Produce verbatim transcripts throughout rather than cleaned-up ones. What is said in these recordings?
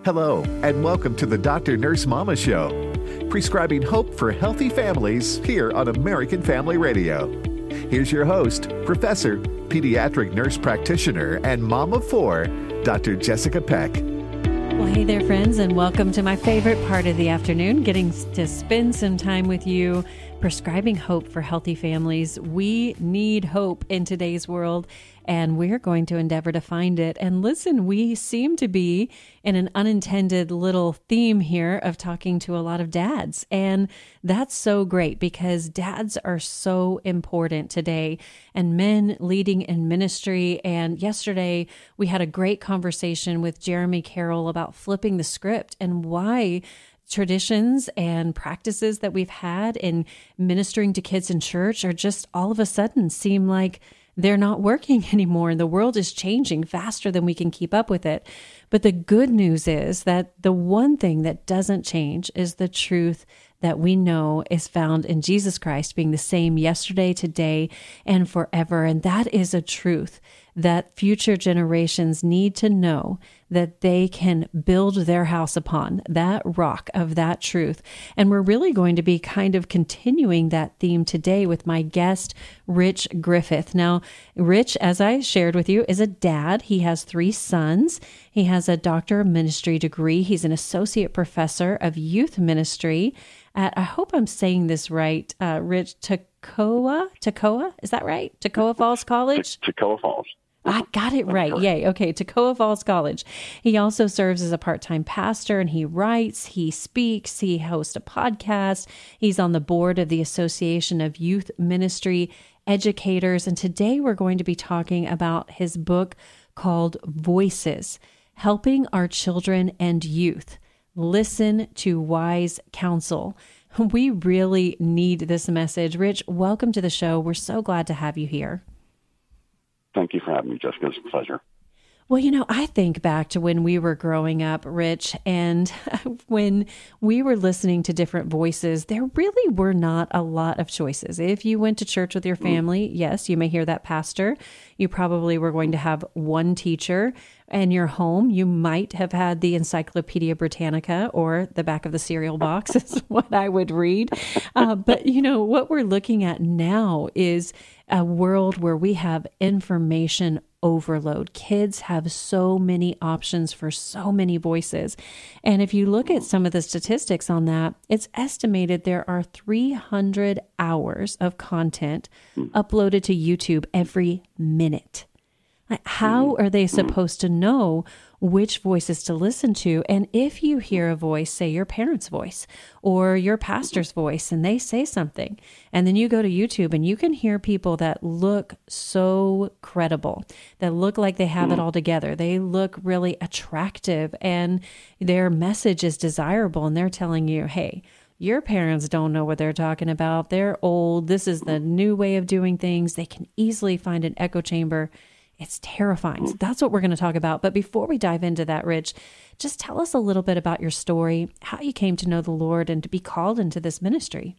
Hello, and welcome to the Doctor Nurse Mama Show, prescribing hope for healthy families here on American Family Radio. Here's your host, Professor, Pediatric Nurse Practitioner, and Mom of Four, Doctor Jessica Peck. Well, hey there, friends, and welcome to my favorite part of the afternoon, getting to spend some time with you, prescribing hope for healthy families. We need hope in today's world, and we're going to endeavor to find it. And listen, we seem to be in an unintended little theme here of talking to a lot of dads. And that's so great because dads are so important today, and men leading in ministry. And yesterday we had a great conversation with Jeremy Carroll about flipping the script and why traditions and practices that we've had in ministering to kids in church are just all of a sudden seem like they're not working anymore, and the world is changing faster than we can keep up with it. But the good news is that the one thing that doesn't change is the truth that we know is found in Jesus Christ being the same yesterday, today, and forever. And that is a truth that future generations need to know that they can build their house upon, that rock of that truth. And we're really going to be kind of continuing that theme today with my guest, Rich Griffith. Now, Rich, as I shared with you, is a dad. He has three sons. He has a doctor of ministry degree. He's an associate professor of youth ministry at, I hope I'm saying this right, uh, Rich, Toccoa? Toccoa? Is that right? Toccoa Falls College? Toccoa Falls. I got it right. Yay. Okay. Toccoa Falls College. He also serves as a part-time pastor, and he writes, he speaks, he hosts a podcast. He's on the board of the Association of Youth Ministry Educators. And today we're going to be talking about his book called Voices, Helping Our Children and Youth Listen to Wise Counsel. We really need this message. Rich, welcome to the show. We're so glad to have you here. Thank you for having me, Jessica. It's a pleasure. Well, you know, I think back to when we were growing up, Rich, and when we were listening to different voices, there really were not a lot of choices. If you went to church with your family, yes, you may hear that pastor. You probably were going to have one teacher. In your home, you might have had the Encyclopedia Britannica or the back of the cereal box is what I would read. Uh, but, you know, what we're looking at now is a world where we have information overload. Kids have so many options for so many voices. And if you look at some of the statistics on that, it's estimated there are three hundred hours of content uploaded to YouTube every minute. How are they supposed to know which voices to listen to? And if you hear a voice, say your parent's voice or your pastor's voice, and they say something, and then you go to YouTube and you can hear people that look so credible, that look like they have it all together. They look really attractive and their message is desirable, and they're telling you, hey, your parents don't know what they're talking about. They're old. This is the new way of doing things. They can easily find an echo chamber. It's terrifying. So that's what we're going to talk about. But before we dive into that, Rich, just tell us a little bit about your story, how you came to know the Lord and to be called into this ministry.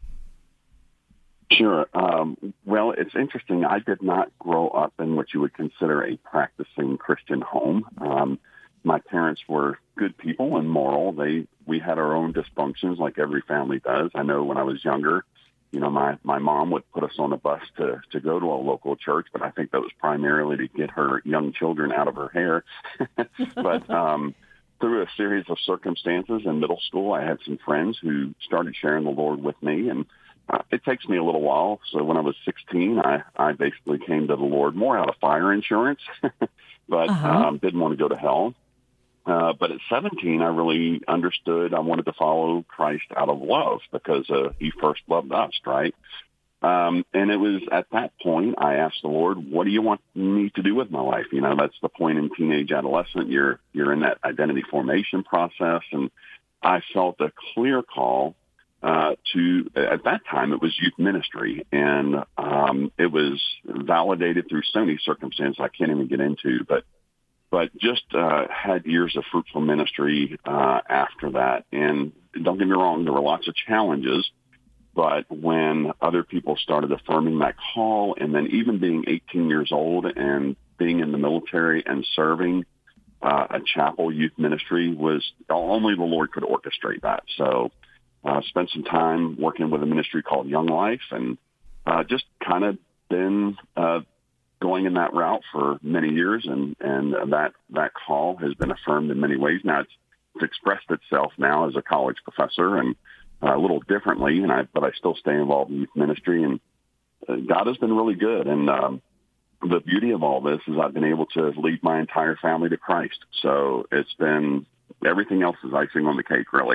Sure. Um, well, it's interesting. I did not grow up in what you would consider a practicing Christian home. Um, my parents were good people and moral. They we had our own dysfunctions like every family does. I know when I was younger, You know, my, my mom would put us on a bus to, to go to a local church, but I think that was primarily to get her young children out of her hair. But um, through a series of circumstances in middle school, I had some friends who started sharing the Lord with me, and uh, it takes me a little while. So when I was sixteen, I, I basically came to the Lord more out of fire insurance, but uh-huh. um, didn't want to go to hell. Uh, but at seventeen, I really understood I wanted to follow Christ out of love because uh, he first loved us, right? Um, and it was at that point I asked the Lord, what do you want me to do with my life? You know, that's the point in teenage adolescent. You're, you're in that identity formation process. And I felt a clear call uh, to, at that time, it was youth ministry. And um, it was validated through so many circumstances I can't even get into, but but just uh, had years of fruitful ministry uh, after that. And don't get me wrong, there were lots of challenges, but when other people started affirming that call, and then even being eighteen years old and being in the military and serving, uh, a chapel youth ministry was only the Lord could orchestrate that. So uh, spent some time working with a ministry called Young Life, and uh, just kind of been uh, going in that route for many years, and, and that, that call has been affirmed in many ways. Now it's, it's expressed itself now as a college professor, and uh, a little differently, and I, but I still stay involved in youth ministry, and uh, God has been really good. And um, the beauty of all this is I've been able to lead my entire family to Christ. So it's been, everything else is icing on the cake, really.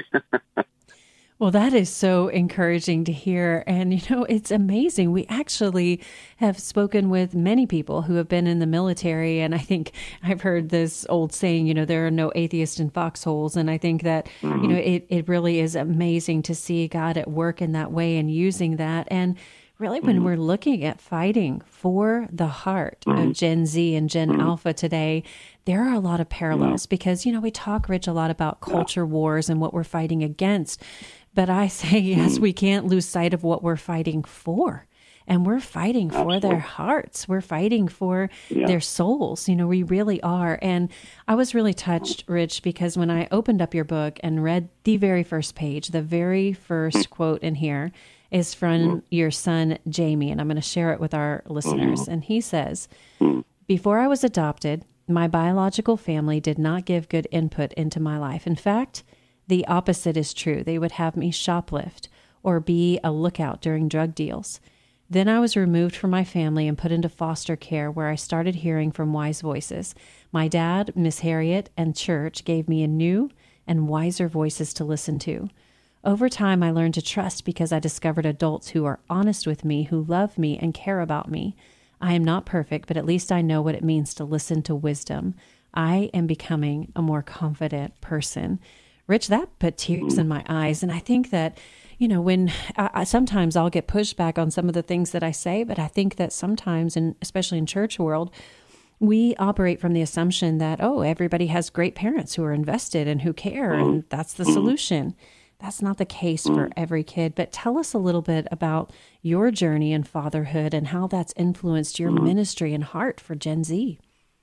Well, that is so encouraging to hear. And, you know, it's amazing. We actually have spoken with many people who have been in the military. And I think I've heard this old saying, you know, there are no atheists in foxholes. And I think that, mm-hmm. you know, it, it really is amazing to see God at work in that way and using that. And really, when mm-hmm. we're looking at fighting for the heart mm-hmm. of Gen Z and Gen mm-hmm. Alpha today, there are a lot of parallels mm-hmm. because, you know, we talk, Rich, a lot about culture yeah. wars and what we're fighting against. But I say, yes, mm-hmm. we can't lose sight of what we're fighting for. And we're fighting for Absolutely. Their hearts. We're fighting for yeah. their souls. You know, we really are. And I was really touched, Rich, because when I opened up your book and read the very first page, the very first mm-hmm. quote in here is from mm-hmm. your son, Jamie. And I'm going to share it with our listeners. Mm-hmm. And he says, mm-hmm. before I was adopted, my biological family did not give good input into my life. In fact, the opposite is true. They would have me shoplift or be a lookout during drug deals. Then I was removed from my family and put into foster care, where I started hearing from wise voices. My dad, Miss Harriet, and church gave me a new and wiser voices to listen to. Over time, I learned to trust because I discovered adults who are honest with me, who love me and care about me. I am not perfect, but at least I know what it means to listen to wisdom. I am becoming a more confident person. Rich, that put tears in my eyes. And I think that, you know, when I, I, sometimes I'll get pushback on some of the things that I say, but I think that sometimes, and especially in church world, we operate from the assumption that, oh, everybody has great parents who are invested and who care, and that's the solution. That's not the case for every kid. But tell us a little bit about your journey in fatherhood and how that's influenced your ministry and heart for Gen Z.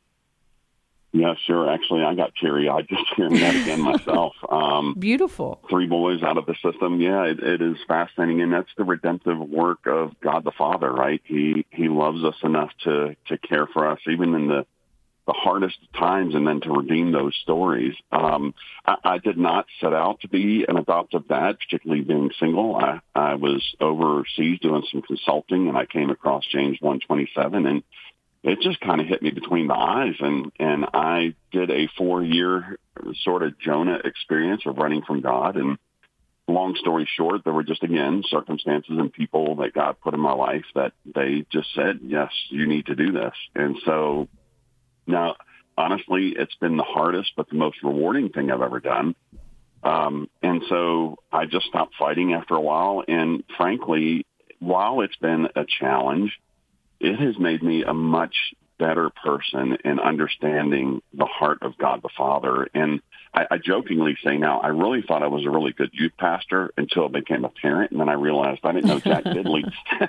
Yeah, sure. Actually, I got teary-eyed just hearing that again myself. Um, Beautiful. Three boys out of the system. Yeah, it, it is fascinating. And that's the redemptive work of God the Father, right? He he loves us enough to, to care for us, even in the, the hardest times, and then to redeem those stories. Um, I, I did not set out to be an adoptive dad, particularly being single. I, I was overseas doing some consulting, and I came across James one twenty-seven, and it just kind of hit me between the eyes, and, and I did a four-year sort of Jonah experience of running from God. And long story short, there were just, again, circumstances and people that God put in my life that they just said, yes, you need to do this. And so now, honestly, it's been the hardest but the most rewarding thing I've ever done. Um, and so I just stopped fighting after a while. And frankly, while it's been a challenge, it has made me a much better person in understanding the heart of God the Father. And I, I jokingly say now, I really thought I was a really good youth pastor until I became a parent, and then I realized I didn't know Jack Diddley.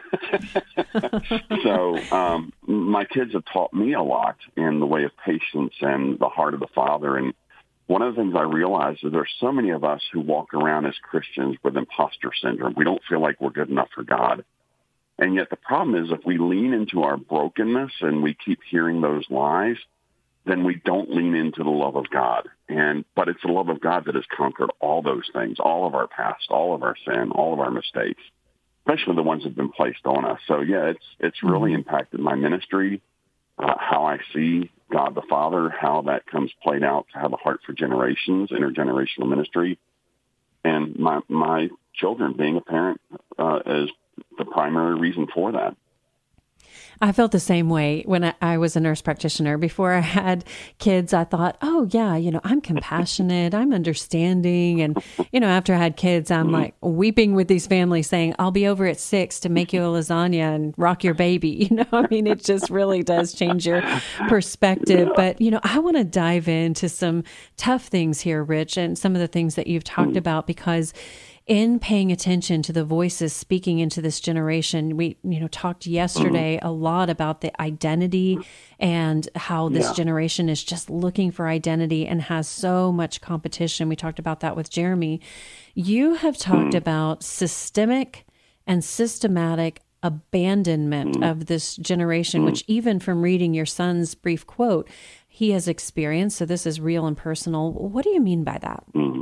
So um, my kids have taught me a lot in the way of patience and the heart of the Father. And one of the things I realized is there's so many of us who walk around as Christians with imposter syndrome. We don't feel like we're good enough for God. And yet the problem is if we lean into our brokenness and we keep hearing those lies, then we don't lean into the love of God. And but it's the love of God that has conquered all those things, all of our past, all of our sin, all of our mistakes, especially the ones that have been placed on us. So, yeah, it's it's really impacted my ministry, uh, how I see God the Father, how that comes played out to have a heart for generations, intergenerational ministry. And my, my children, being a parent, uh, is the primary reason for that. I felt the same way when I, I was a nurse practitioner. Before I had kids, I thought, oh, yeah, you know, I'm compassionate, I'm understanding. And, you know, after I had kids, I'm like weeping with these families saying, I'll be over at six to make you a lasagna and rock your baby. You know, I mean, it just really does change your perspective. But, you know, I want to dive into some tough things here, Rich, and some of the things that you've talked about, because in paying attention to the voices speaking into this generation. We, you know, talked yesterday mm-hmm. a lot about the identity and how this yeah. generation is just looking for identity and has so much competition. We talked about that with Jeremy. You have talked mm-hmm. about systemic and systematic abandonment mm-hmm. of this generation, mm-hmm. which even from reading your son's brief quote, he has experienced. So this is real and personal. What do you mean by that? Mm-hmm.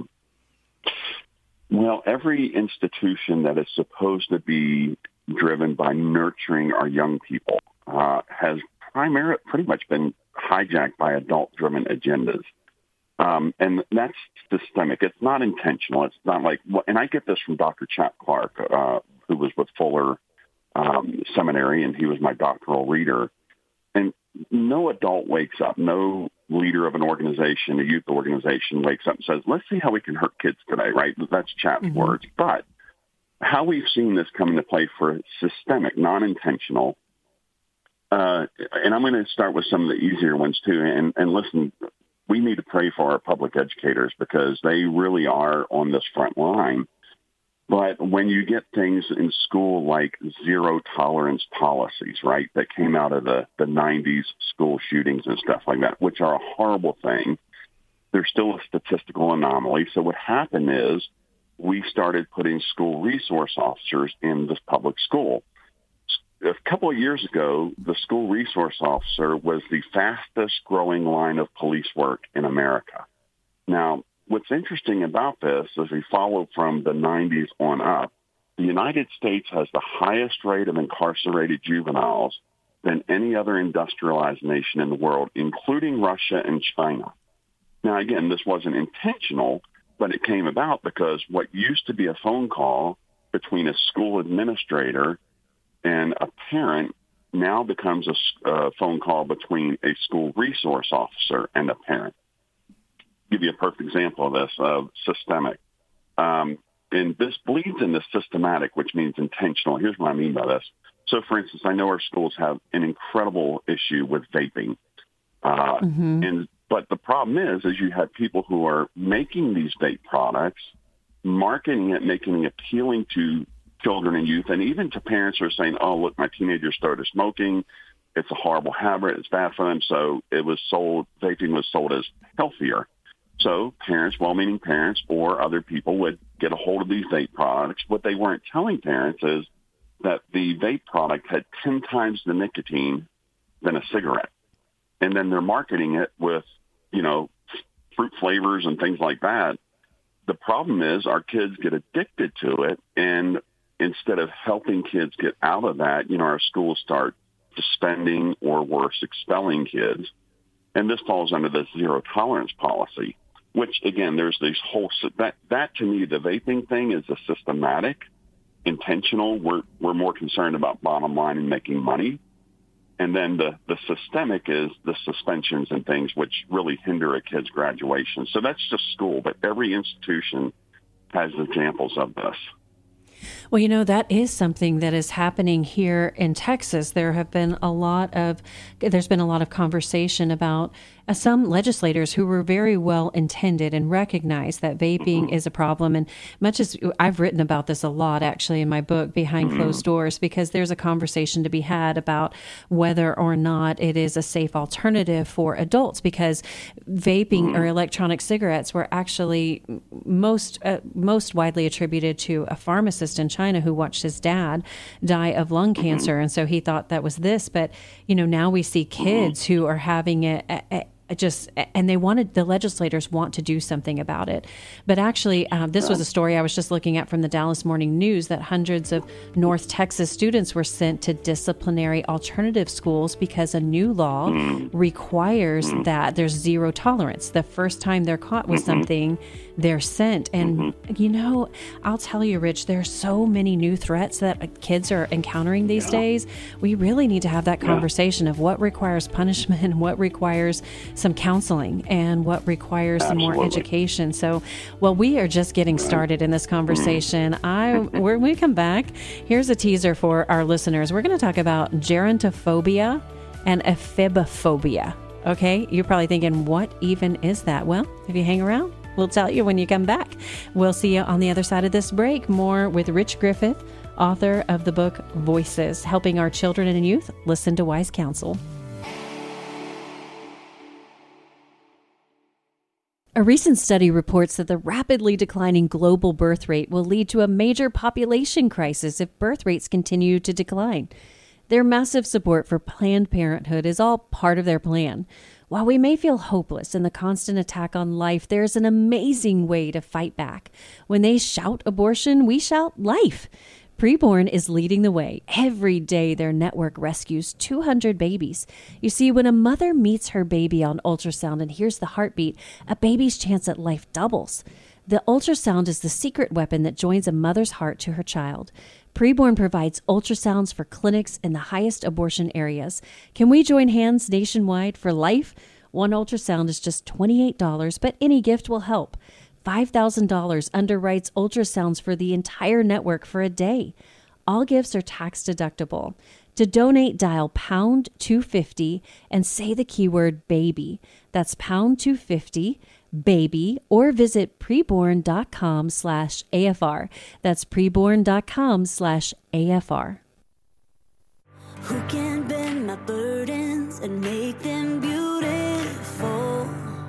Well, every institution that is supposed to be driven by nurturing our young people uh, has primarily pretty much been hijacked by adult-driven agendas. Um, and that's systemic. It's not intentional. It's not like, well, and I get this from Doctor Chap Clark, uh, who was with Fuller um, Seminary, and he was my doctoral reader. And no adult wakes up, no leader of an organization, a youth organization wakes up and says, let's see how we can hurt kids today, right? That's Chap's mm-hmm. words. But how we've seen this come into play for systemic, non-intentional, uh, and I'm going to start with some of the easier ones too. And, and listen, we need to pray for our public educators because they really are on this front line. But when you get things in school like zero tolerance policies, right, that came out of the, the nineties school shootings and stuff like that, which are a horrible thing, there's still a statistical anomaly. So what happened is we started putting school resource officers in this public school. A couple of years ago, the school resource officer was the fastest growing line of police work in America. Now, what's interesting about this, as we follow from the nineties on up, the United States has the highest rate of incarcerated juveniles than any other industrialized nation in the world, including Russia and China. Now, again, this wasn't intentional, but it came about because what used to be a phone call between a school administrator and a parent now becomes a uh, phone call between a school resource officer and a parent. Give you a perfect example of this, of systemic. Um, and this bleeds into systematic, which means intentional. Here's what I mean by this. So, for instance, I know our schools have an incredible issue with vaping. Uh, mm-hmm. and But the problem is, is you have people who are making these vape products, marketing it, making it appealing to children and youth, and even to parents who are saying, oh, look, my teenager started smoking. It's a horrible habit. It's bad for them. So it was sold, vaping was sold as healthier. So parents, well-meaning parents or other people would get a hold of these vape products. What they weren't telling parents is that the vape product had ten times the nicotine than a cigarette. And then they're marketing it with, you know, fruit flavors and things like that. The problem is our kids get addicted to it, and instead of helping kids get out of that, you know, our schools start suspending or worse, expelling kids. And this falls under the zero tolerance policy, which, again, there's these whole, that, that to me, the vaping thing is a systematic, intentional. We're, we're more concerned about bottom line and making money. And then the, the systemic is the suspensions and things which really hinder a kid's graduation. So that's just school, but every institution has examples of this. Well, you know, that is something that is happening here in Texas. There have been a lot of, there's been a lot of conversation about uh, some legislators who were very well intended and recognized that vaping is a problem. And much as I've written about this a lot, actually, in my book, Behind Closed Doors, because there's a conversation to be had about whether or not it is a safe alternative for adults, because vaping or electronic cigarettes were actually most, uh, most widely attributed to a pharmacist in China who watched his dad die of lung cancer. And so he thought that was this. But, you know, now we see kids who are having it just, and they wanted, the legislators want to do something about it. But actually, uh, this was a story I was just looking at from the Dallas Morning News, that hundreds of North Texas students were sent to disciplinary alternative schools because a new law requires that there's zero tolerance. The first time they're caught with something, they're sent. And, you know, I'll tell you, Rich, there are so many new threats that kids are encountering these yeah. days. We really need to have that conversation yeah. of what requires punishment and what requires some counseling and what requires Absolutely. some more education. So, well, we are just getting started in this conversation. I, when we come back, here's a teaser for our listeners. We're going to talk about gerontophobia and ephibophobia. Okay, you're probably thinking, what even is that? Well, if you hang around, We'll tell you when you come back. We'll see you on the other side of this break. More with Rich Griffith, author of the book Voices, helping our children and youth listen to wise counsel. A recent study reports that the rapidly declining global birth rate will lead to a major population crisis if birth rates continue to decline. Their massive support for Planned Parenthood is all part of their plan. While we may feel hopeless in the constant attack on life, there's an amazing way to fight back. When they shout abortion, we shout life. Preborn is leading the way. Every day, their network rescues two hundred babies. You see, when a mother meets her baby on ultrasound and hears the heartbeat, a baby's chance at life doubles. The ultrasound is the secret weapon that joins a mother's heart to her child. Preborn provides ultrasounds for clinics in the highest abortion areas. Can we join hands nationwide for life? One ultrasound is just twenty-eight dollars, but any gift will help. five thousand dollars underwrites ultrasounds for the entire network for a day. All gifts are tax deductible. To donate, dial pound two fifty and say the keyword baby. That's pound two fifty, baby, or visit preborn.com slash AFR. That's preborn.com slash AFR. Who can bend my burdens and make them beautiful?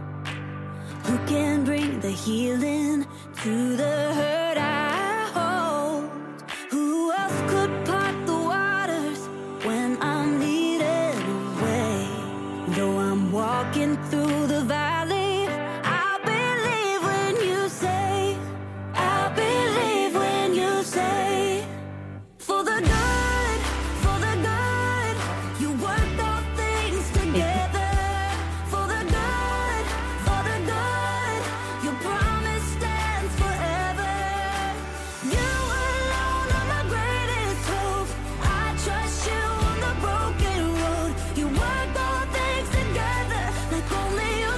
Who can bring the healing to the hurt I hold? Who else could part the waters when I'm needed away? Though I'm walking through the valley, I'll believe when you say, I'll believe when you say, for the good, for the good, you work all things together. For the good, for the good, your promise stands forever. You alone are my greatest hope. I trust you on the broken road. You work all things together like only you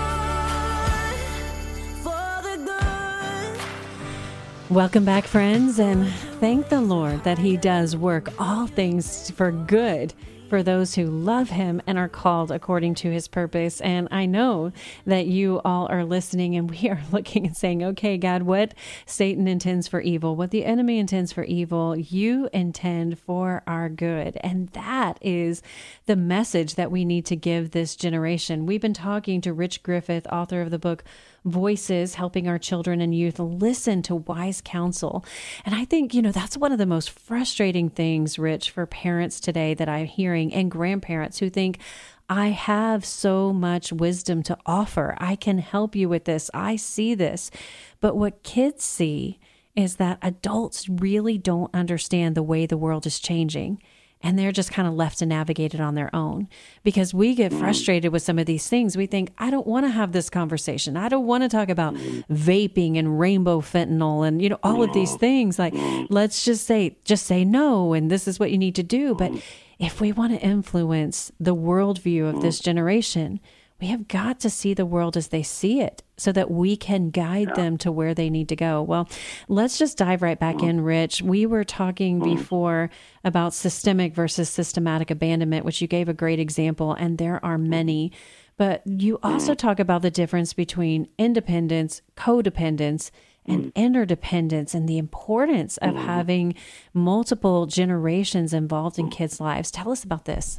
could. For the good. Welcome back, friends, and thank the Lord that He does work all things for good for those who love Him and are called according to His purpose. And I know that you all are listening and we are looking and saying, okay, God, what Satan intends for evil, what the enemy intends for evil, you intend for our good. And that is the message that we need to give this generation. We've been talking to Rich Griffith, author of the book Voices, helping our children and youth listen to wise counsel. And I think, you know, that's one of the most frustrating things, Rich, for parents today that I'm hearing, and grandparents who think, I have so much wisdom to offer. I can help you with this. I see this. But what kids see is that adults really don't understand the way the world is changing. And they're just kind of left to navigate it on their own, because we get frustrated with some of these things. We think, I don't want to have this conversation. I don't want to talk about vaping and rainbow fentanyl and, you know, all of these things. Like, let's just say, just say no. And this is what you need to do. But if we want to influence the worldview of this generation, we have got to see the world as they see it so that we can guide them to where they need to go. Well, let's just dive right back in, Rich. We were talking before about systemic versus systematic abandonment, which you gave a great example, and there are many. But you also talk about the difference between independence, codependence, and interdependence, and the importance of having multiple generations involved in kids' lives. Tell us about this.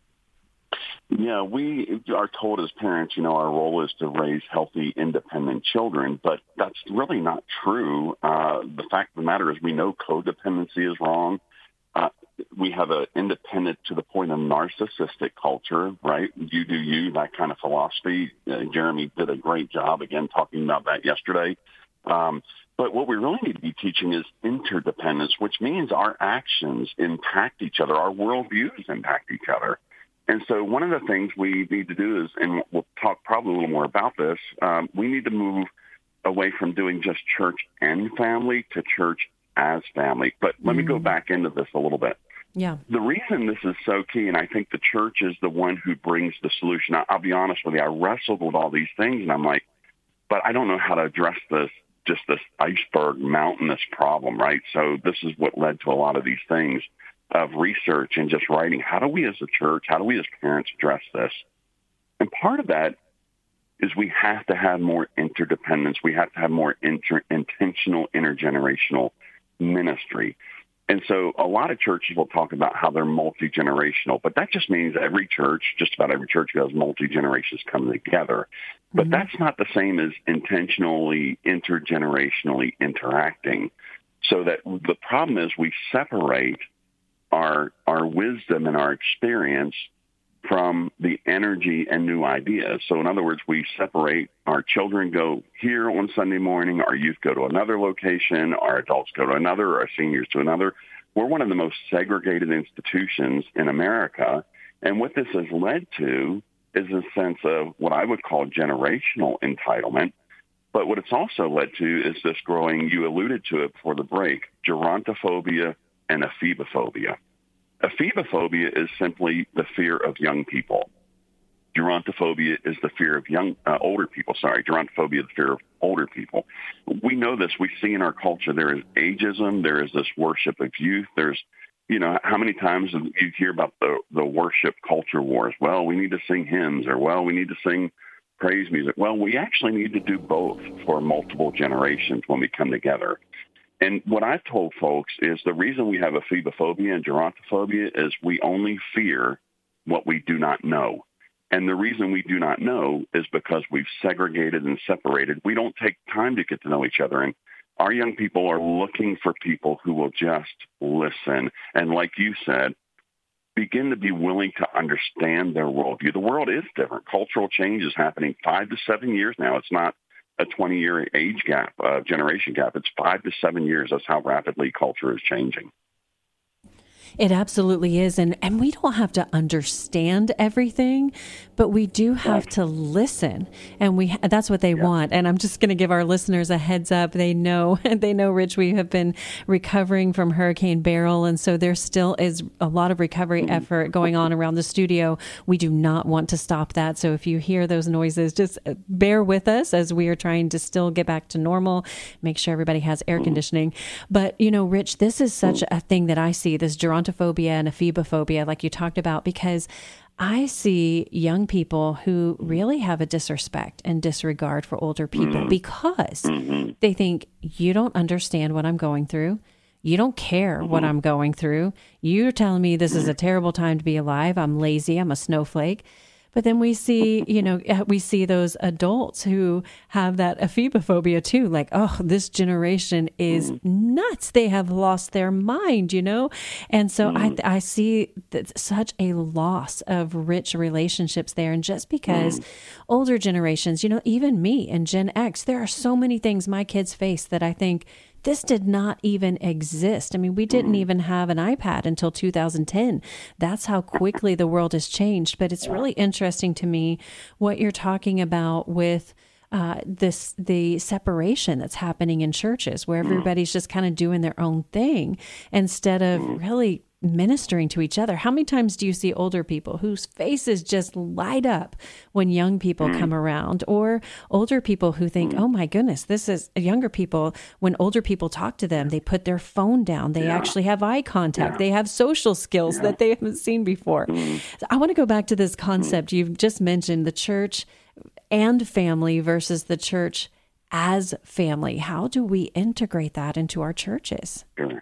Yeah, we are told as parents, you know, our role is to raise healthy, independent children, but that's really not true. Uh, the fact of the matter is we know codependency is wrong. Uh, we have an independent to the point of narcissistic culture, right? You do you, that kind of philosophy. Uh, Jeremy did a great job, again, talking about that yesterday. Um, but what we really need to be teaching is interdependence, which means our actions impact each other. Our worldviews impact each other. And so one of the things we need to do is, and we'll talk probably a little more about this, um, we need to move away from doing just church and family to church as family. But let mm. me go back into this a little bit. Yeah. The reason this is so key, and I think the church is the one who brings the solution. I, I'll be honest with you, I wrestled with all these things, and I'm like, but I don't know how to address this, just this iceberg mountainous problem, right? So this is what led to a lot of these things of research and just writing. How do we as a church, how do we as parents address this? And part of that is we have to have more interdependence. We have to have more inter- intentional intergenerational ministry. And so a lot of churches will talk about how they're multi-generational, but that just means every church, just about every church has multi-generations coming together. But mm-hmm. that's not the same as intentionally intergenerationally interacting. So that the problem is we separate our our wisdom and our experience from the energy and new ideas. So in other words, we separate. Our children go here on Sunday morning, our youth go to another location, our adults go to another, our seniors to another. We're one of the most segregated institutions in America. And what this has led to is a sense of what I would call generational entitlement. But what it's also led to is this growing, you alluded to it before the break, gerontophobia and ephobophobia. Ephobophobia is simply the fear of young people. Gerontophobia is the fear of young, uh, older people. Sorry, gerontophobia is the fear of older people. We know this. We see in our culture there is ageism. There is this worship of youth. There's, you know, how many times you hear about the, the worship culture wars? Well, we need to sing hymns, or, well, we need to sing praise music. Well, we actually need to do both for multiple generations when we come together. And what I've told folks is the reason we have ephobophobia and gerontophobia is we only fear what we do not know. And the reason we do not know is because we've segregated and separated. We don't take time to get to know each other. And our young people are looking for people who will just listen. And like you said, begin to be willing to understand their worldview. The world is different. Cultural change is happening five to seven years now. It's not a twenty-year age gap, uh, generation gap. It's five to seven years. That's how rapidly culture is changing. It absolutely is. And, and we don't have to understand everything, but we do have right. to listen. And we that's what they yeah. want. And I'm just going to give our listeners a heads up. They know, they know, Rich, we have been recovering from Hurricane Beryl. And so there still is a lot of recovery mm-hmm. effort going on around the studio. We do not want to stop that. So if you hear those noises, just bear with us as we are trying to still get back to normal, make sure everybody has air mm-hmm. conditioning. But, you know, Rich, this is such mm-hmm. a thing that I see, this gerontophobia and ephobophobia, like you talked about, because I see young people who really have a disrespect and disregard for older people mm-hmm. because mm-hmm. they think, you don't understand what I'm going through. You don't care mm-hmm. what I'm going through. You're telling me this is a terrible time to be alive. I'm lazy. I'm a snowflake. But then we see, you know, we see those adults who have that ephobophobia too, like, oh, this generation is nuts. They have lost their mind, you know? And so mm. I I see that such a loss of rich relationships there. And just because mm. older generations, you know, even me and Gen X, there are so many things my kids face that I think, this did not even exist. I mean, we didn't even have an iPad until two thousand ten. That's how quickly the world has changed. But it's really interesting to me what you're talking about with uh, this the separation that's happening in churches, where everybody's just kind of doing their own thing instead of really ministering to each other. How many times do you see older people whose faces just light up when young people come around, or older people who think, oh my goodness, this is younger people. When older people talk to them, they put their phone down. They yeah. actually have eye contact. Yeah. They have social skills yeah. that they haven't seen before. Mm. So I want to go back to this concept. You've just mentioned the church and family versus the church as family. How do we integrate that into our churches? Sure.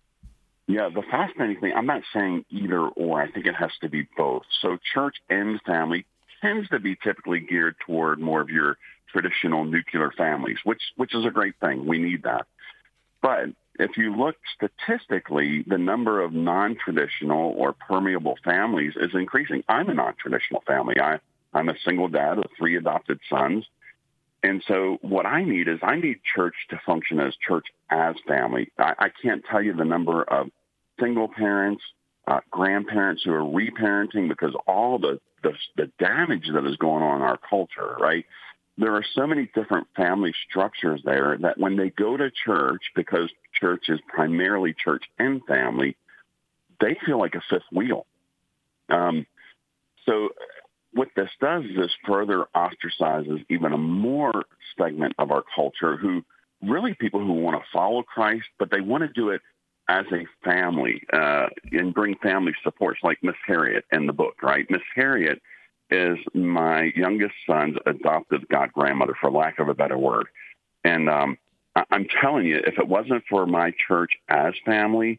Yeah, the fascinating thing, I'm not saying either or. I think it has to be both. So church and family tends to be typically geared toward more of your traditional nuclear families, which which is a great thing. We need that. But if you look statistically, the number of non-traditional or permeable families is increasing. I'm a non-traditional family. I, I'm a single dad of three adopted sons. And so what I need is I need church to function as church as family. I, I can't tell you the number of single parents, uh, grandparents who are reparenting because all the, the the damage that is going on in our culture, right? There are so many different family structures there that when they go to church, because church is primarily church and family, they feel like a fifth wheel. Um, so what this does is this further ostracizes even a more segment of our culture who really people who want to follow Christ, but they want to do it as a family uh, and bring family supports like Miss Harriet in the book, right? Miss Harriet is my youngest son's adopted god grandmother, for lack of a better word. And um, I- I'm telling you, if it wasn't for my church as family,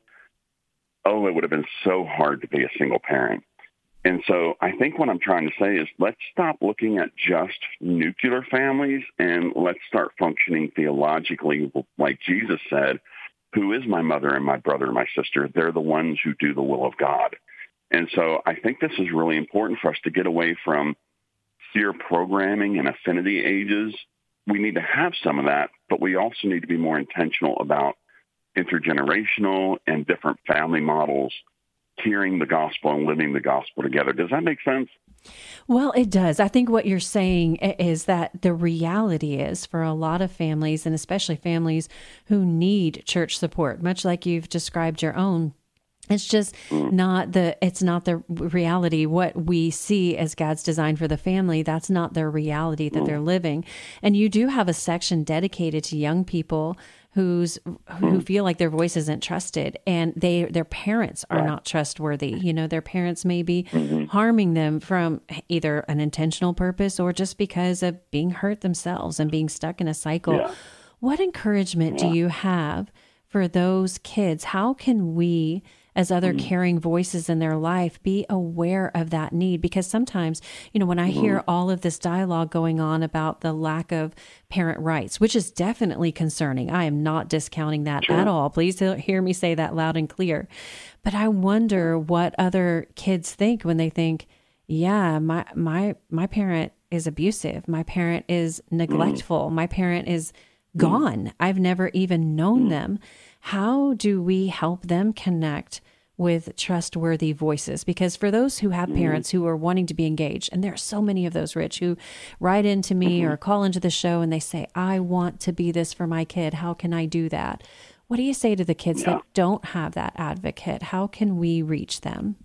oh, it would have been so hard to be a single parent. And so I think what I'm trying to say is let's stop looking at just nuclear families and let's start functioning theologically like Jesus said, who is my mother and my brother and my sister? They're the ones who do the will of God. And so I think this is really important for us to get away from fear programming and affinity ages. We need to have some of that, but we also need to be more intentional about intergenerational and different family models, hearing the gospel and living the gospel together. Does that make sense? Well, it does. I think what you're saying is that the reality is for a lot of families, and especially families who need church support, much like you've described your own, it's just mm. not the, it's not the reality. What we see as God's design for the family, that's not their reality that mm. they're living. And you do have a section dedicated to young people who's who feel like their voice isn't trusted and they their parents are not trustworthy. You know, their parents may be mm-hmm. harming them from either an intentional purpose or just because of being hurt themselves and being stuck in a cycle. Yeah. What encouragement yeah. do you have for those kids? How can we, as other mm. caring voices in their life, be aware of that need? Because sometimes, you know, when I mm. hear all of this dialogue going on about the lack of parent rights, which is definitely concerning, I am not discounting that sure. at all. Please hear me say that loud and clear. But I wonder what other kids think when they think, yeah, my my my parent is abusive. My parent is neglectful. Mm. My parent is gone. Mm. I've never even known mm. them. How do we help them connect with trustworthy voices? Because for those who have parents who are wanting to be engaged, and there are so many of those, Rich, who write into me mm-hmm. or call into the show and they say, I want to be this for my kid. How can I do that? What do you say to the kids yeah. that don't have that advocate? How can we reach them?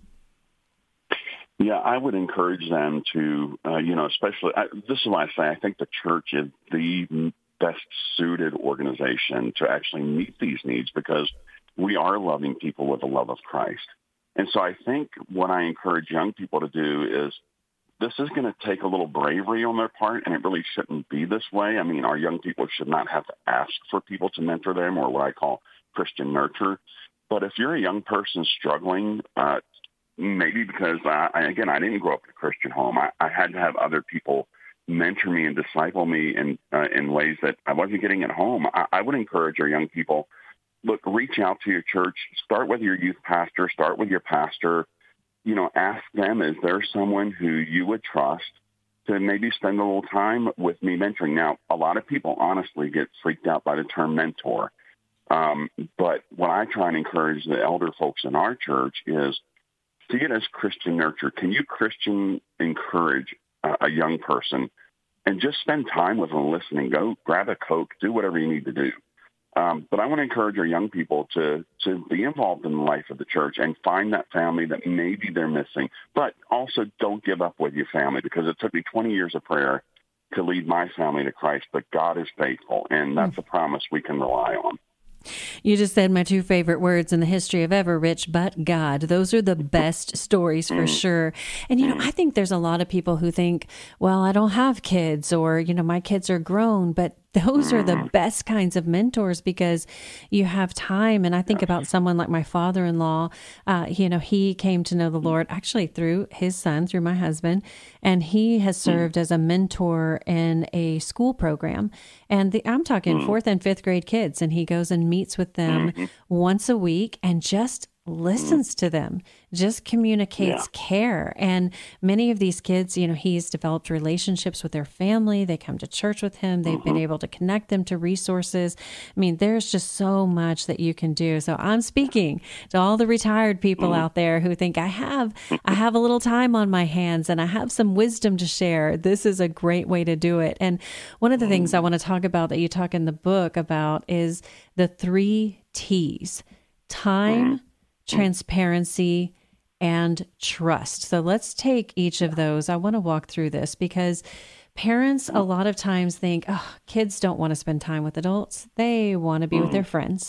Yeah, I would encourage them to, uh, you know, especially, I, this is why I say I think the church is the best suited organization to actually meet these needs because we are loving people with the love of Christ. And so I think what I encourage young people to do is this is going to take a little bravery on their part, and it really shouldn't be this way. I mean, our young people should not have to ask for people to mentor them or what I call Christian nurture. But if you're a young person struggling, uh, maybe because, I, again, I didn't grow up in a Christian home. I, I had to have other people mentor me and disciple me in uh, in ways that I wasn't getting at home. I, I would encourage our young people, look, reach out to your church, start with your youth pastor, start with your pastor, you know, ask them, is there someone who you would trust to maybe spend a little time with me mentoring? Now, a lot of people honestly get freaked out by the term mentor. Um, but what I try and encourage the elder folks in our church is see it as Christian nurture. Can you Christian encourage uh, a young person and just spend time with them listening? Go grab a Coke, do whatever you need to do. Um, but I want to encourage our young people to, to be involved in the life of the church and find that family that maybe they're missing. But also don't give up with your family, because it took me twenty years of prayer to lead my family to Christ, but God is faithful, and that's a promise we can rely on. You just said my two favorite words in the history of ever, Rich, but God. Those are the best stories for sure. And, you know, I think there's a lot of people who think, well, I don't have kids, or, you know, my kids are grown, but those are the best kinds of mentors because you have time. And I think about someone like my father-in-law, uh, you know, he came to know the Lord actually through his son, through my husband, and he has served as a mentor in a school program. And the, I'm talking fourth and fifth grade kids, and he goes and meets with them once a week and just listens to them, just communicates yeah. care. And many of these kids, you know, he's developed relationships with their family. They come to church with him. They've mm-hmm. been able to connect them to resources. I mean, there's just so much that you can do. So I'm speaking to all the retired people mm-hmm. out there who think I have, I have a little time on my hands and I have some wisdom to share. This is a great way to do it. And one of the mm-hmm. things I want to talk about that you talk in the book about is the three T's: time, mm-hmm. transparency, and trust. So let's take each of those. I want to walk through this because parents a lot of times think, oh, kids don't want to spend time with adults. They want to be with their friends.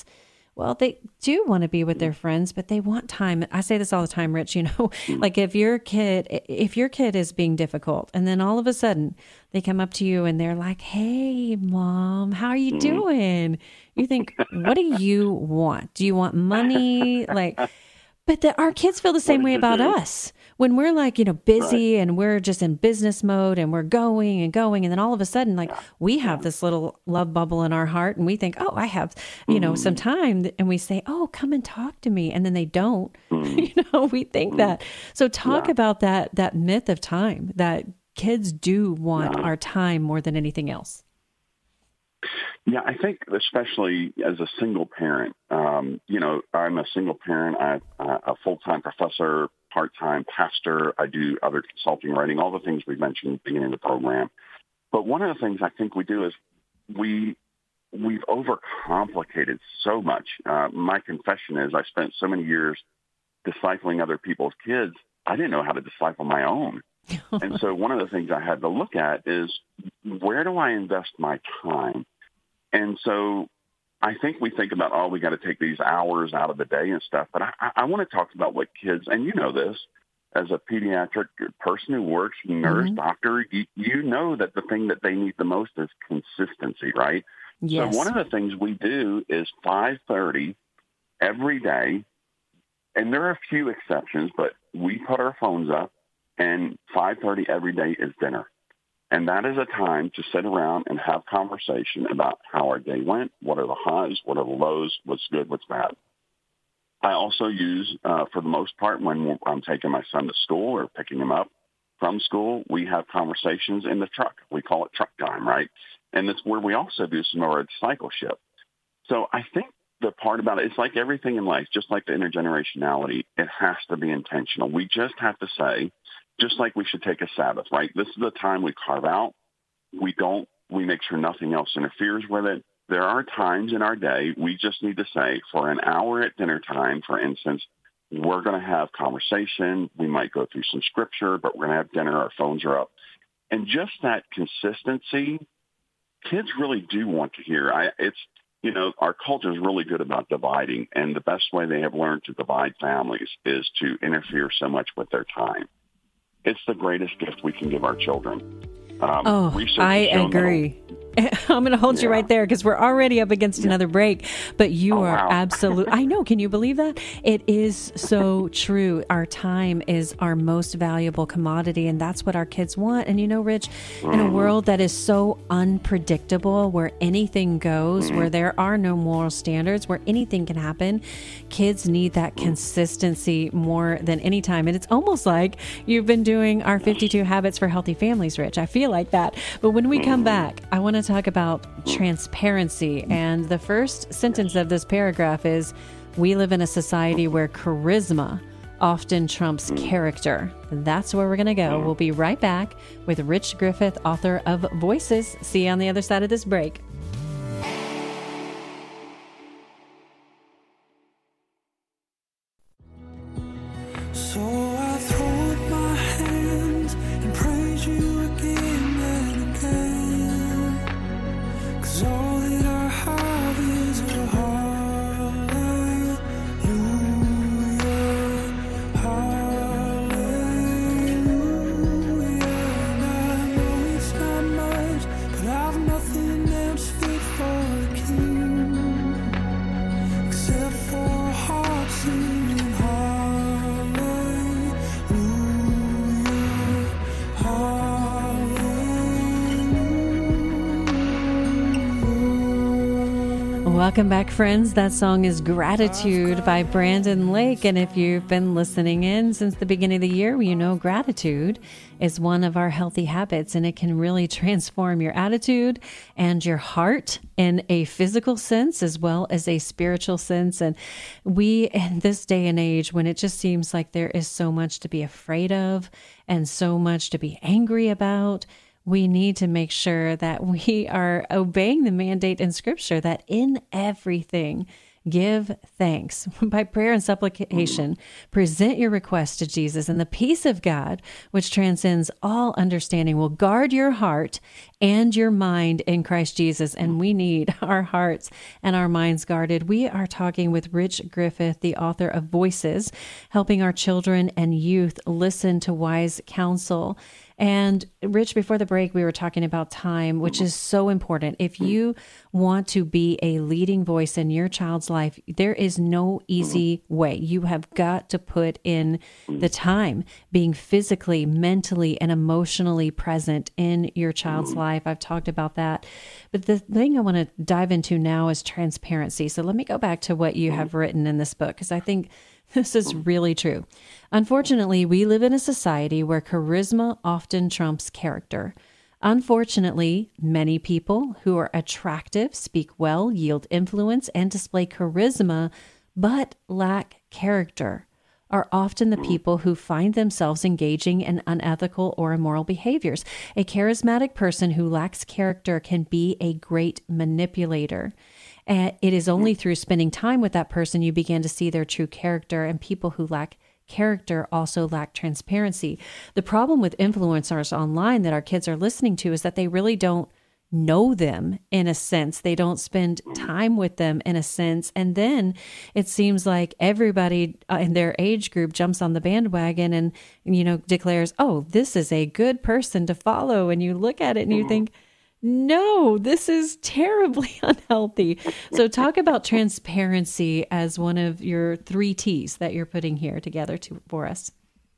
well, they do want to be with their friends, but they want time. I say this all the time, Rich, you know, like if your kid, if your kid is being difficult and then all of a sudden they come up to you and they're like, hey, Mom, how are you doing? You think, what do you want? Do you want money? Like, but the, our kids feel the same way about do? us. When we're like, you know, busy right. and we're just in business mode and we're going and going. And then all of a sudden, like we have this little love bubble in our heart and we think, oh, I have, you know, some time. And we say, oh, come and talk to me. And then they don't, you know, we think that. So talk yeah. about that, that myth of time, that kids do want yeah. our time more than anything else. Yeah, I think especially as a single parent, um, you know, I'm a single parent. I'm a full-time professor, part-time pastor. I do other consulting, writing, all the things we mentioned at the beginning of the program. But one of the things I think we do is we, we've overcomplicated so much. Uh, my confession is I spent so many years discipling other people's kids. I didn't know how to disciple my own. And so one of the things I had to look at is where do I invest my time? And so I think we think about, oh, we got to take these hours out of the day and stuff. But I, I want to talk about what kids, and you know this, as a pediatric person who works, nurse, mm-hmm. doctor, you, you know that the thing that they need the most is consistency, right? Yes. So one of the things we do is five thirty every day, and there are a few exceptions, but we put our phones up, and five thirty every day is dinner. And that is a time to sit around and have conversation about how our day went, what are the highs, what are the lows, what's good, what's bad. I also use, uh, for the most part, when I'm taking my son to school or picking him up from school, we have conversations in the truck. We call it truck time, right? And it's where we also do some of our discipleship. So I think the part about it, it's like everything in life, just like the intergenerationality, it has to be intentional. We just have to say, just like we should take a Sabbath, right? This is the time we carve out. We don't, we make sure nothing else interferes with it. There are times in our day we just need to say, for an hour at dinner time, for instance, we're going to have conversation. We might go through some scripture, but we're going to have dinner. Our phones are up. And just that consistency, kids really do want to hear. I, it's, you know, our culture is really good about dividing, and the best way they have learned to divide families is to interfere so much with their time. It's the greatest gift we can give our children. Um, oh, I agree. I'm going to hold yeah. you right there because we're already up against yeah. another break, but you oh, are wow. absolutely, I know. Can you believe that? It is so true. Our time is our most valuable commodity, and that's what our kids want. And you know, Rich, mm-hmm. in a world that is so unpredictable, where anything goes, mm-hmm. where there are no moral standards, where anything can happen, kids need that mm-hmm. consistency more than any time. And it's almost like you've been doing our fifty-two Habits for Healthy Families, Rich. I feel like that. But when we mm-hmm. come back, I want to talk about transparency. And the first sentence of this paragraph is, we live in a society where charisma often trumps character. That's where we're going to go. We'll be right back with Rich Griffith, author of Voices. See you on the other side of this break. So I throw up my hands and praise you again and again, 'cause all that I have is a hallelujah, hallelujah. And I know it's not much, but I've nothing else fit for a king except for a heart singing Welcome back, friends. That song is Gratitude by Brandon Lake. And if you've been listening in since the beginning of the year, you know gratitude is one of our healthy habits, and it can really transform your attitude and your heart in a physical sense as well as a spiritual sense. And we, in this day and age, when it just seems like there is so much to be afraid of and so much to be angry about, we need to make sure that we are obeying the mandate in Scripture that in everything, Give thanks. By prayer and supplication, present your request to Jesus, and the peace of God, which transcends all understanding, will guard your heart and your mind in Christ Jesus. And we need our hearts and our minds guarded. We are talking with Rich Griffith, the author of Voices, helping our children and youth listen to wise counsel. And Rich, before the break, we were talking about time, which is so important. If you want to be a leading voice in your child's life, there is no easy way. You have got to put in the time, being physically, mentally, and emotionally present in your child's life. I've talked about that. But the thing I want to dive into now is transparency. So let me go back to what you have written in this book, because I think this is really true. Unfortunately, we live in a society where charisma often trumps character. Unfortunately, many people who are attractive, speak well, yield influence, and display charisma, but lack character, are often the people who find themselves engaging in unethical or immoral behaviors. A charismatic person who lacks character can be a great manipulator. And it is only through spending time with that person you begin to see their true character, and people who lack character also lack transparency. The problem with influencers online that our kids are listening to is that they really don't know them in a sense. They don't spend time with them in a sense. And then it seems like everybody in their age group jumps on the bandwagon and, you know, declares, oh, this is a good person to follow. And you look at it and you think, no, this is terribly unhealthy. So talk about transparency as one of your three T's that you're putting here together to, for us.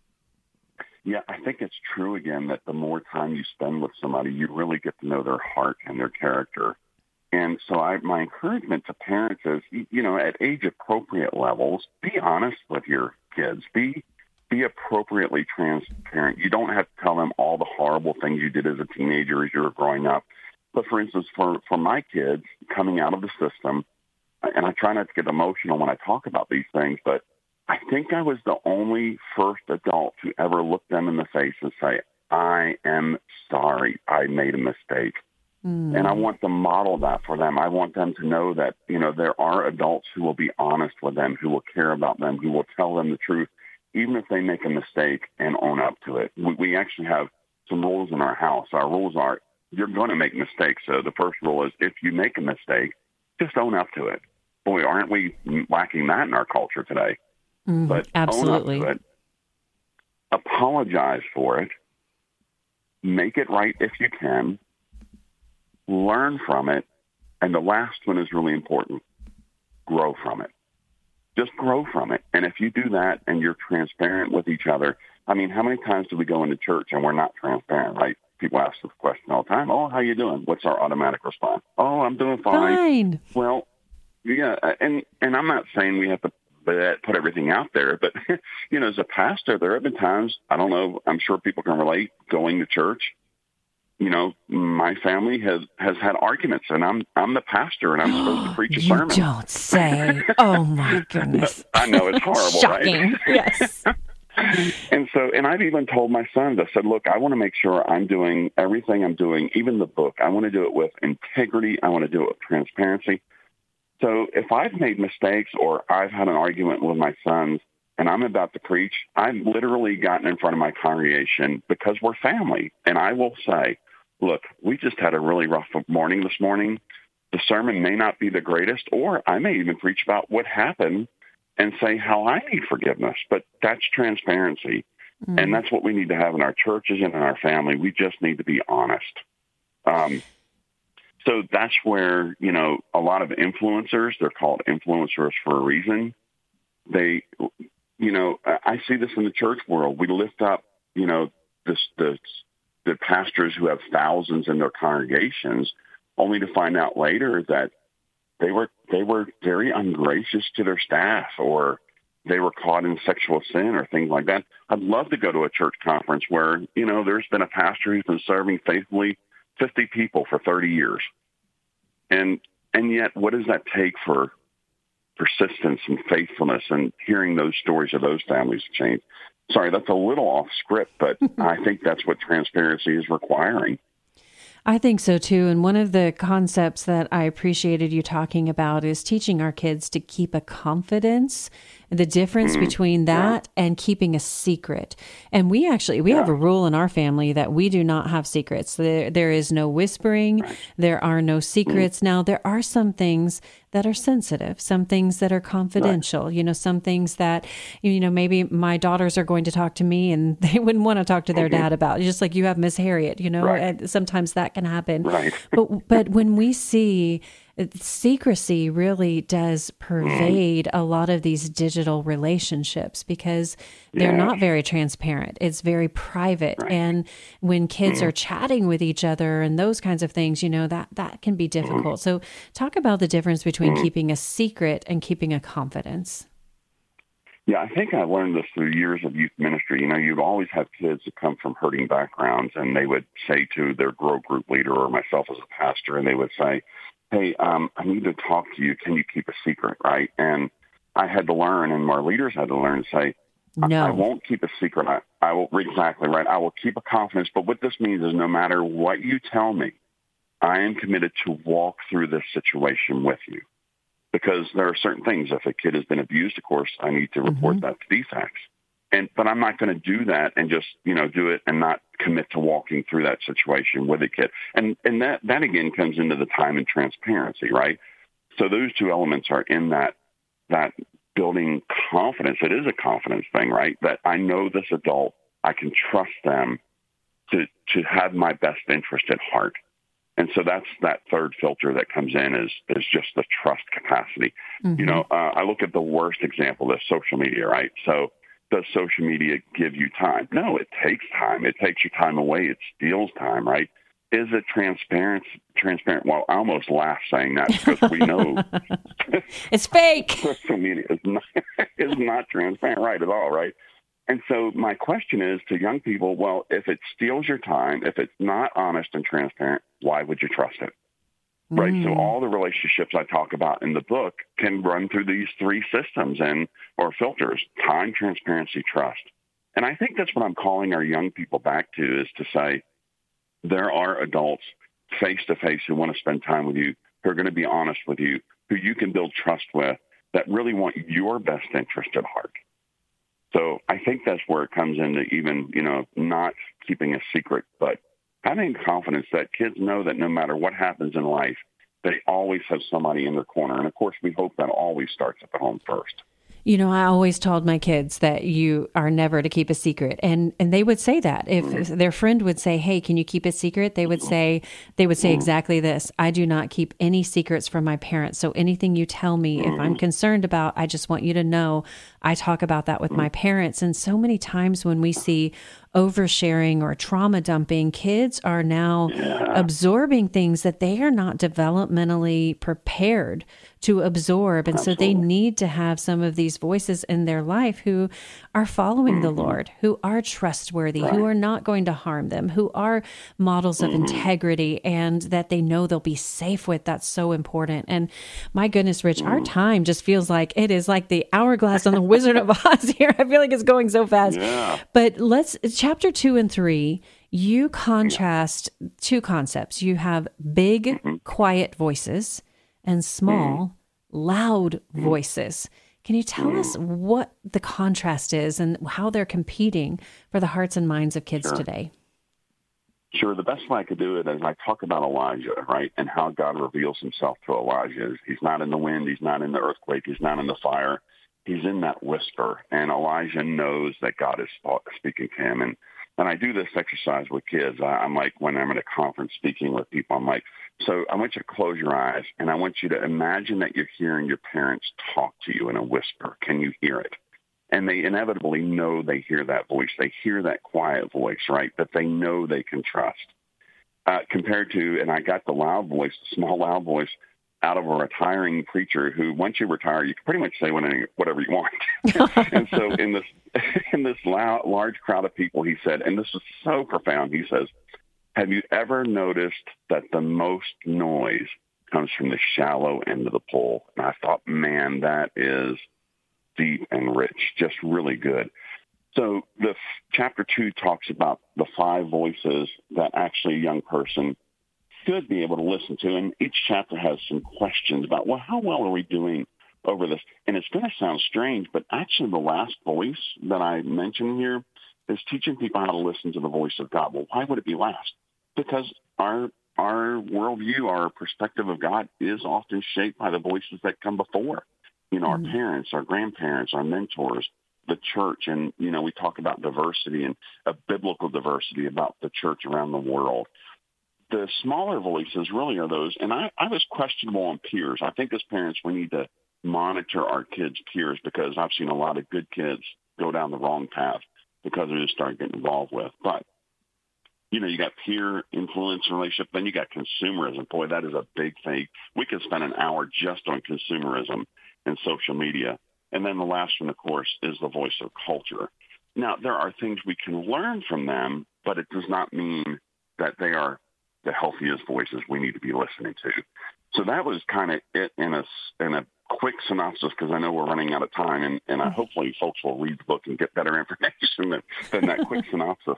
Yeah, I think it's true, again, that the more time you spend with somebody, you really get to know their heart and their character. And so I, my encouragement to parents is, you know, at age-appropriate levels, be honest with your kids. Be be appropriately transparent. You don't have to tell them all the horrible things you did as a teenager as you were growing up. But, for instance, for, for my kids coming out of the system, and I try not to get emotional when I talk about these things, but I think I was the only first adult to ever look them in the face and say, I am sorry, I made a mistake. Mm. And I want to model that for them. I want them to know that, you know, there are adults who will be honest with them, who will care about them, who will tell them the truth, even if they make a mistake, and own up to it. We, we actually have some rules in our house. Our rules are, you're going to make mistakes. So the first rule is, if you make a mistake, just own up to it. Boy, aren't we lacking that in our culture today? Mm, but absolutely. Own up to it, apologize for it, make it right if you can, learn from it, and the last one is really important, grow from it. Just grow from it. And if you do that and you're transparent with each other, I mean, how many times do we go into church and we're not transparent, right? People ask this question all the time. Oh, how you doing? What's our automatic response? Oh, I'm doing fine. Fine. Well, yeah, and, and I'm not saying we have to put everything out there, but, you know, as a pastor, there have been times, I don't know, I'm sure people can relate, going to church. You know, my family has, has had arguments, and I'm I'm the pastor, and I'm supposed to preach a you sermon. You don't say. Oh, my goodness. I know, it's horrible, Shocking. Right? Yes. And so, and I've even told my sons, I said, look, I want to make sure I'm doing everything I'm doing, even the book. I want to do it with integrity. I want to do it with transparency. So if I've made mistakes or I've had an argument with my sons and I'm about to preach, I've literally gotten in front of my congregation because we're family. And I will say, look, we just had a really rough morning this morning. The sermon may not be the greatest, or I may even preach about what happened and say how I need forgiveness. But that's transparency. Mm-hmm. And that's what we need to have in our churches and in our family. We just need to be honest. Um, so that's where, you know, a lot of influencers, they're called influencers for a reason. They, you know, I see this in the church world. We lift up, you know, this, this, the pastors who have thousands in their congregations, only to find out later that they were they were very ungracious to their staff, or they were caught in sexual sin or things like that. I'd love to go to a church conference where, you know, there's been a pastor who's been serving faithfully fifty people for thirty years. And and yet, what does that take for persistence and faithfulness, and hearing those stories of those families change? Sorry, that's a little off script, but I think that's what transparency is requiring. I think so too. And one of the concepts that I appreciated you talking about is teaching our kids to keep a confidence, the difference Mm-hmm. between that yeah. and keeping a secret. And we actually, we yeah. have a rule in our family that we do not have secrets. There, there is no whispering. Right. There are no secrets. Mm-hmm. Now, there are some things that are sensitive, some things that are confidential, right. you know, some things that, you know, maybe my daughters are going to talk to me and they wouldn't want to talk to their mm-hmm. dad about, just like you have Miss Harriet, you know, right. and sometimes that can happen. Right. but, but when we see secrecy really does pervade a lot of these digital relationships because they're yeah. not very transparent. It's very private. Right. And when kids mm. are chatting with each other and those kinds of things, you know, that, that can be difficult. Mm. So talk about the difference between mm. keeping a secret and keeping a confidence. Yeah, I think I learned this through years of youth ministry. You know, you'd always have kids that come from hurting backgrounds, and they would say to their grow group leader or myself as a pastor, and they would say, hey, um, I need to talk to you. Can you keep a secret, right? And I had to learn, and our leaders had to learn to say, no. I, I won't keep a secret. I, I will, exactly right. I will keep a confidence. But what this means is no matter what you tell me, I am committed to walk through this situation with you. Because there are certain things. If a kid has been abused, of course, I need to report mm-hmm. that to D FACS. And but I'm not going to do that and just, you know, do it and not commit to walking through that situation with a kid. And and that, that again comes into the time and transparency, right? So those two elements are in that that building confidence. It is a confidence thing, right? That I know this adult, I can trust them to to have my best interest at heart. And so that's that third filter that comes in is is just the trust capacity. Mm-hmm. You know, uh, I look at the worst example of social media, right? So does social media give you time? No, it takes time. It takes your time away. It steals time, right? Is it transparent? Transparent? Well, I almost laugh saying that because we know it's fake. Social media is not is not transparent, right, at all, right? And so my question is to young people, well, if it steals your time, if it's not honest and transparent, why would you trust it? Right. Mm. So all the relationships I talk about in the book can run through these three systems and or filters: time, transparency, trust. And I think that's what I'm calling our young people back to, is to say there are adults face to face who want to spend time with you, who are going to be honest with you, who you can build trust with, that really want your best interest at heart. So I think that's where it comes into even, you know, not keeping a secret, but having confidence that kids know that no matter what happens in life, they always have somebody in their corner. And, of course, we hope that always starts at the home first. You know, I always told my kids that you are never to keep a secret. And and they would say that. If, mm-hmm. if their friend would say, hey, can you keep a secret? They would mm-hmm. say, they would say mm-hmm. exactly this. I do not keep any secrets from my parents. So anything you tell me, mm-hmm. if I'm concerned about, I just want you to know I talk about that with mm-hmm. my parents. And so many times when we see oversharing or trauma dumping, kids are now yeah. absorbing things that they are not developmentally prepared to absorb. And Absolutely. So they need to have some of these voices in their life who are following mm-hmm. the Lord, who are trustworthy, right. who are not going to harm them, who are models of mm-hmm. integrity, and that they know they'll be safe with. That's so important. And my goodness, Rich, mm-hmm. our time just feels like it is like the hourglass on the Wizard of Oz here. I feel like it's going so fast. Yeah. But let's, chapter two and three, you contrast yeah. two concepts. You have big, mm-hmm. quiet voices and small, mm. loud voices. Can you tell mm. us what the contrast is and how they're competing for the hearts and minds of kids sure. today? Sure. The best way I could do it is I talk about Elijah, right, and how God reveals himself to Elijah. He's not in the wind. He's not in the earthquake. He's not in the fire. He's in that whisper, and Elijah knows that God is speaking to him. And And I do this exercise with kids. I'm like, when I'm at a conference speaking with people, I'm like, so I want you to close your eyes, and I want you to imagine that you're hearing your parents talk to you in a whisper. Can you hear it? And they inevitably know they hear that voice. They hear that quiet voice, right, that they know they can trust. Uh, compared to, and I got the loud voice, the small loud voice, out of a retiring preacher who, once you retire, you can pretty much say whatever you want. And so in this in this loud, large crowd of people, he said, and this is so profound, he says, have you ever noticed that the most noise comes from the shallow end of the pool? And I thought, man, that is deep and rich, just really good. So the chapter two talks about the five voices that actually a young person should be able to listen to. And each chapter has some questions about, well, how well are we doing over this? And it's going to sound strange, but actually the last voice that I mentioned here is teaching people how to listen to the voice of God. Well, why would it be last? Because our our worldview, our perspective of God is often shaped by the voices that come before. You know, mm-hmm. our parents, our grandparents, our mentors, the church. And, you know, we talk about diversity and a biblical diversity about the church around the world. The smaller voices really are those. And I, I was questionable on peers. I think as parents, we need to monitor our kids' peers, because I've seen a lot of good kids go down the wrong path because they just started getting involved with. But, you know, you got peer influence relationship, then you got consumerism. Boy, that is a big thing. We could spend an hour just on consumerism and social media. And then the last one, of course, is the voice of culture. Now, there are things we can learn from them, but it does not mean that they are the healthiest voices we need to be listening to. So that was kind of it in a, in a quick synopsis, because I know we're running out of time, and, and I, hopefully folks will read the book and get better information than, than that quick synopsis.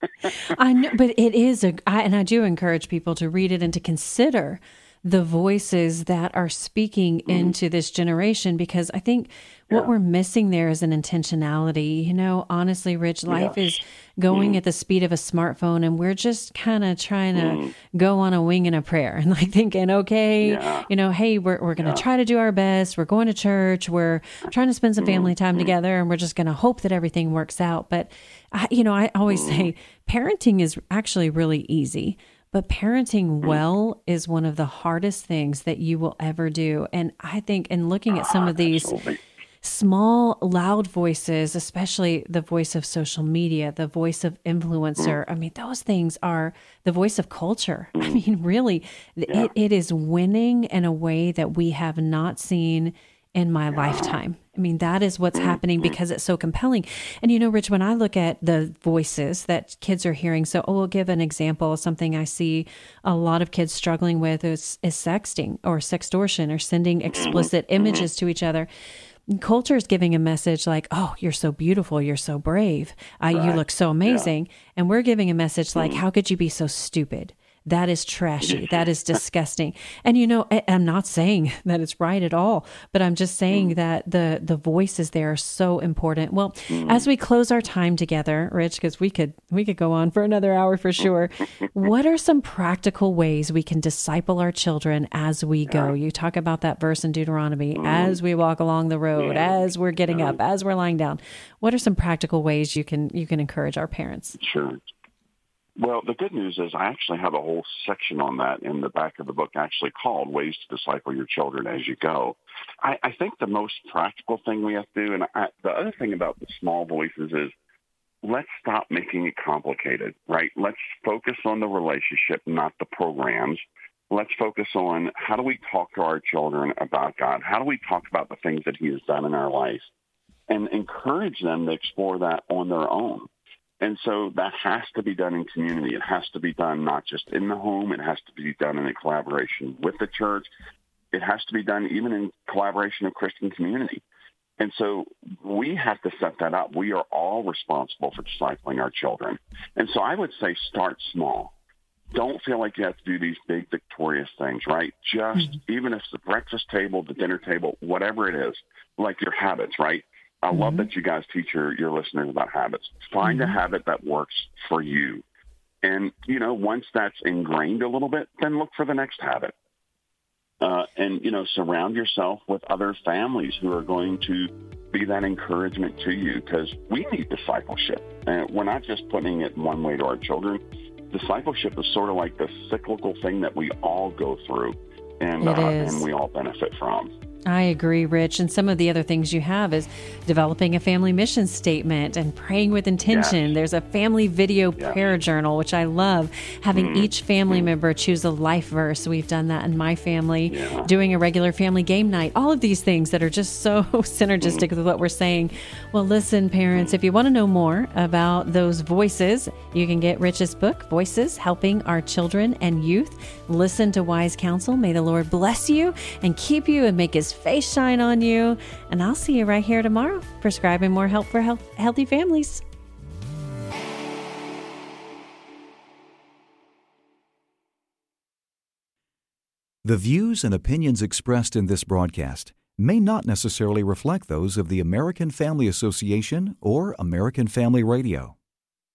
I know, but it is, a, I, and I do encourage people to read it and to consider the voices that are speaking mm-hmm. into this generation, because I think what yeah. we're missing there is an intentionality. You know, honestly, Rich, life yes. is going mm-hmm. at the speed of a smartphone, and we're just kind of trying to mm-hmm. go on a wing and a prayer and like thinking, okay, yeah. you know, hey, we're we're going to yeah. try to do our best. We're going to church. We're trying to spend some family time mm-hmm. together, and we're just going to hope that everything works out. But, I, you know, I always mm-hmm. say parenting is actually really easy. But parenting well is one of the hardest things that you will ever do. And I think in looking at some of these Absolutely. small, loud voices, especially the voice of social media, the voice of influencer, I mean, those things are the voice of culture. I mean, really, yeah. it, it is winning in a way that we have not seen in my yeah. lifetime. I mean, that is what's happening because it's so compelling. And, you know, Rich, when I look at the voices that kids are hearing, so oh, I'll give an example of something I see a lot of kids struggling with is, is sexting or sextortion or sending explicit images to each other. Culture is giving a message like, oh, you're so beautiful. You're so brave. Uh, right. You look so amazing. Yeah. And we're giving a message like, how could you be so stupid? That is trashy. That is disgusting. And, you know, I, I'm not saying that it's right at all, but I'm just saying mm. that the, the voices there are so important. Well, mm. as we close our time together, Rich, because we could, we could go on for another hour for sure. What are some practical ways we can disciple our children as we go? You talk about that verse in Deuteronomy, mm. as we walk along the road, yeah. as we're getting yeah. up, as we're lying down. What are some practical ways you can, you can encourage our parents? Sure. Well, the good news is I actually have a whole section on that in the back of the book, actually called Ways to Disciple Your Children as You Go. I, I think the most practical thing we have to do, and I, the other thing about the small voices is let's stop making it complicated, right? Let's focus on the relationship, not the programs. Let's focus on how do we talk to our children about God? How do we talk about the things that he has done in our life? And encourage them to explore that on their own. And so that has to be done in community. It has to be done not just in the home. It has to be done in a collaboration with the church. It has to be done even in collaboration of Christian community. And so we have to set that up. We are all responsible for discipling our children. And so I would say start small. Don't feel like you have to do these big, victorious things, right? Just mm-hmm. even if it's the breakfast table, the dinner table, whatever it is, like your habits, right? I mm-hmm. love that you guys teach your, your listeners about habits. Find mm-hmm. a habit that works for you. And, you know, once that's ingrained a little bit, then look for the next habit. Uh, and, you know, surround yourself with other families who are going to be that encouragement to you, because we need discipleship. And we're not just putting it one way to our children. Discipleship is sort of like the cyclical thing that we all go through and, uh, and we all benefit from. I agree, Rich. And some of the other things you have is developing a family mission statement and praying with intention. Yes. There's a family video yes. prayer journal, which I love, having mm. each family mm. member choose a life verse. We've done that in my family, yeah. doing a regular family game night, all of these things that are just so synergistic mm. with what we're saying. Well, listen, parents, mm. if you want to know more about those voices, you can get Rich's book, Voices, Helping Our Children and Youth. Listen to wise counsel. May the Lord bless you and keep you and make his face shine on you. And I'll see you right here tomorrow, prescribing more help for health, healthy families. The views and opinions expressed in this broadcast may not necessarily reflect those of the American Family Association or American Family Radio.